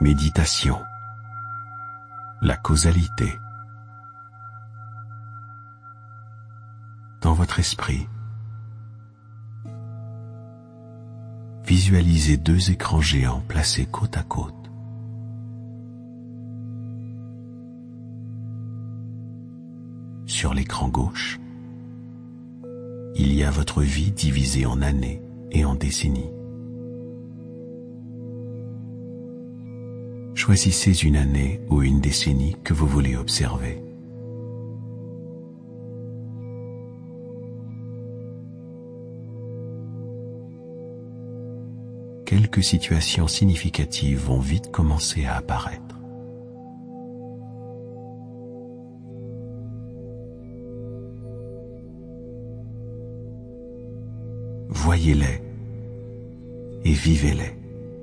Méditation. La causalité. Dans votre esprit, visualisez deux écrans géants placés côte à côte. Sur l'écran gauche, il y a votre vie divisée en années et en décennies. Choisissez une année ou une décennie que vous voulez observer. Quelques situations significatives vont vite commencer à apparaître. Voyez-les et vivez-les.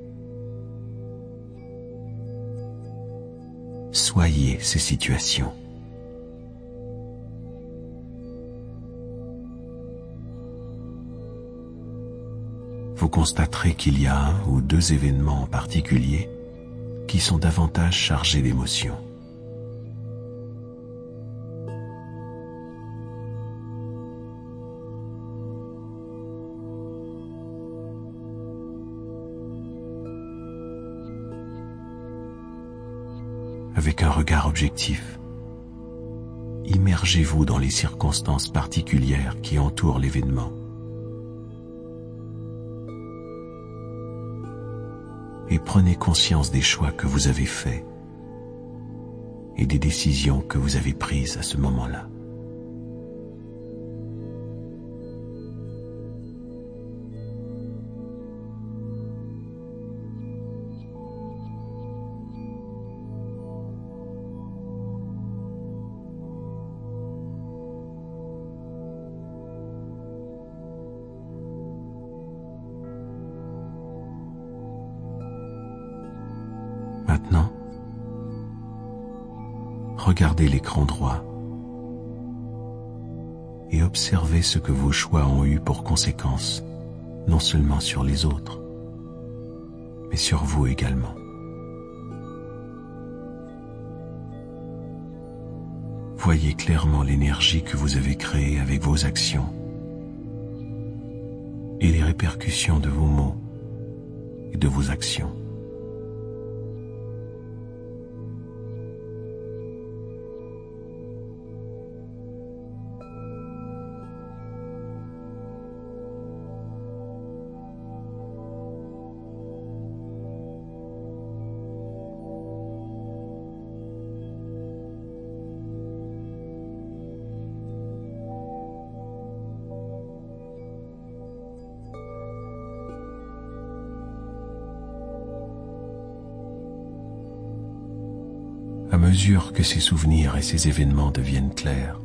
Soyez ces situations. Vous constaterez qu'il y a un ou deux événements en particulier qui sont davantage chargés d'émotions. Avec un regard objectif, immergez-vous dans les circonstances particulières qui entourent l'événement. Et prenez conscience des choix que vous avez faits et des décisions que vous avez prises à ce moment-là. Maintenant, regardez l'écran droit et observez ce que vos choix ont eu pour conséquence, non seulement sur les autres, mais sur vous également. Voyez clairement l'énergie que vous avez créée avec vos actions et les répercussions de vos mots et de vos actions. À mesure que ces souvenirs et ces événements deviennent clairs,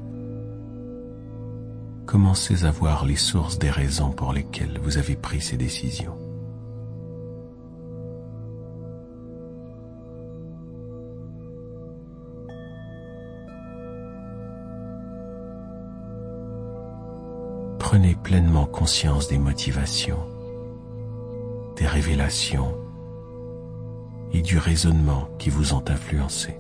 commencez à voir les sources des raisons pour lesquelles vous avez pris ces décisions. Prenez pleinement conscience des motivations, des révélations et du raisonnement qui vous ont influencé.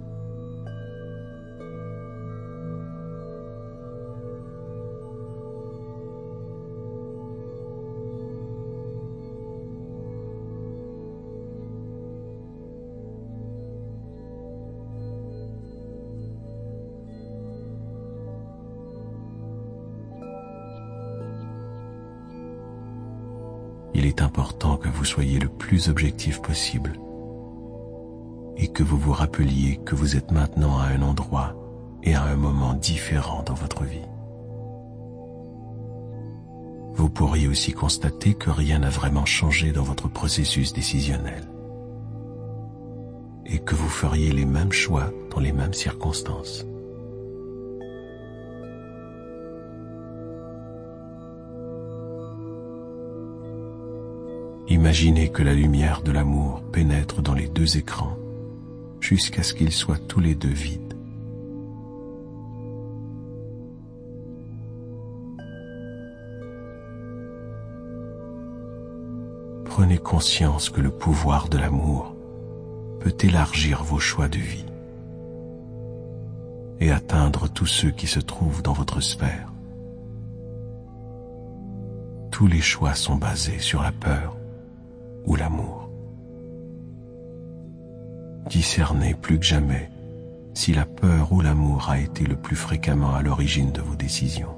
Il est important que vous soyez le plus objectif possible et que vous vous rappeliez que vous êtes maintenant à un endroit et à un moment différent dans votre vie. Vous pourriez aussi constater que rien n'a vraiment changé dans votre processus décisionnel et que vous feriez les mêmes choix dans les mêmes circonstances. Imaginez que la lumière de l'amour pénètre dans les deux écrans jusqu'à ce qu'ils soient tous les deux vides. Prenez conscience que le pouvoir de l'amour peut élargir vos choix de vie et atteindre tous ceux qui se trouvent dans votre sphère. Tous les choix sont basés sur la peur ou l'amour. Discernez plus que jamais si la peur ou l'amour a été le plus fréquemment à l'origine de vos décisions.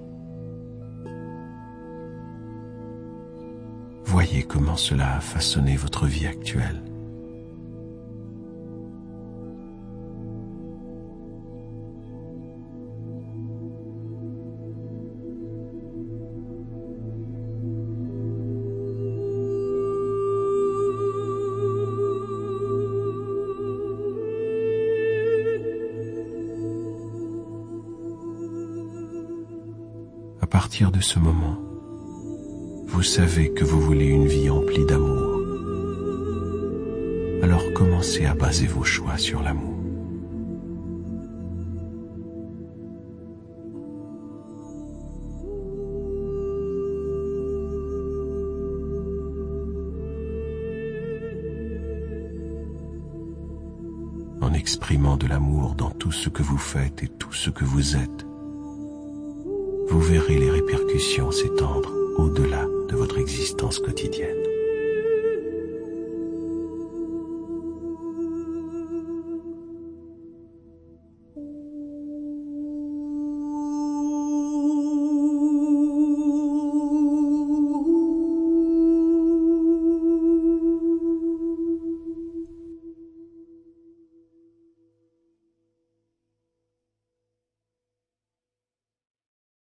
Voyez comment cela a façonné votre vie actuelle. À partir de ce moment, vous savez que vous voulez une vie emplie d'amour. Alors commencez à baser vos choix sur l'amour. En exprimant de l'amour dans tout ce que vous faites et tout ce que vous êtes, vous verrez les répercussions s'étendre au-delà de votre existence quotidienne.